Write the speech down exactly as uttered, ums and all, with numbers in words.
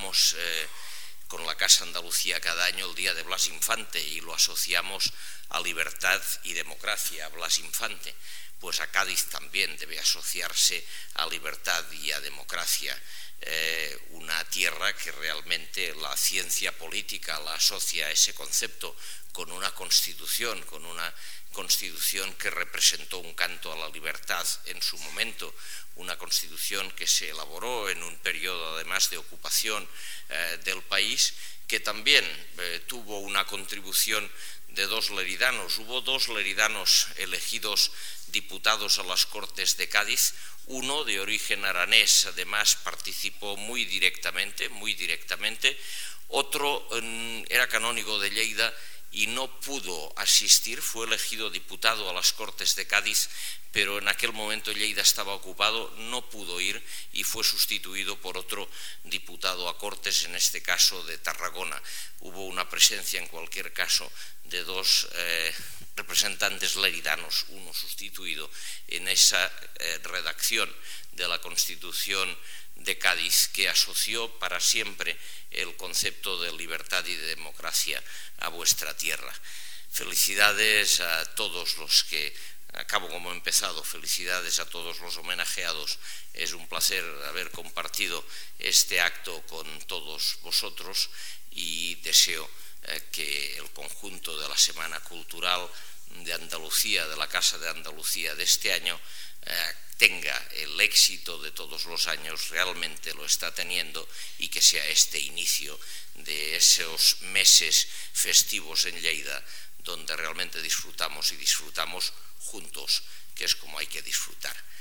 celebramos eh, con la Casa Andalucía cada año el Día de Blas Infante y lo asociamos a libertad y democracia, a Blas Infante. Pues a Cádiz también debe asociarse a libertad y a democracia, eh, una tierra que realmente la ciencia política la asocia a ese concepto, con una constitución, con una constitución que representó un canto a la libertad en su momento, una constitución que se elaboró en un periodo además de ocupación eh, del país, que también eh, tuvo una contribución de dos leridanos. Hubo dos leridanos elegidos diputados a las Cortes de Cádiz. Uno, de origen aranés, además participó muy directamente, muy directamente. Otro eh, era canónigo de Lleida y no pudo asistir, fue elegido diputado a las Cortes de Cádiz, pero en aquel momento Lleida estaba ocupado, no pudo ir y fue sustituido por otro diputado a Cortes, en este caso de Tarragona. Hubo una presencia, en cualquier caso, de dos eh, representantes leridanos, uno sustituido en esa eh, redacción de la Constitución de Cádiz, que asoció para siempre el concepto de libertad y de democracia a vuestra tierra. Felicidades a todos los que, acabo como he empezado, felicidades a todos los homenajeados. Es un placer haber compartido este acto con todos vosotros y deseo eh, que el conjunto de la Semana Cultural de Andalucía, de la Casa de Andalucía de este año, eh, tenga el éxito de todos los años, realmente lo está teniendo, y que sea este inicio de esos meses festivos en Lleida, donde realmente disfrutamos y disfrutamos juntos, que es como hay que disfrutar.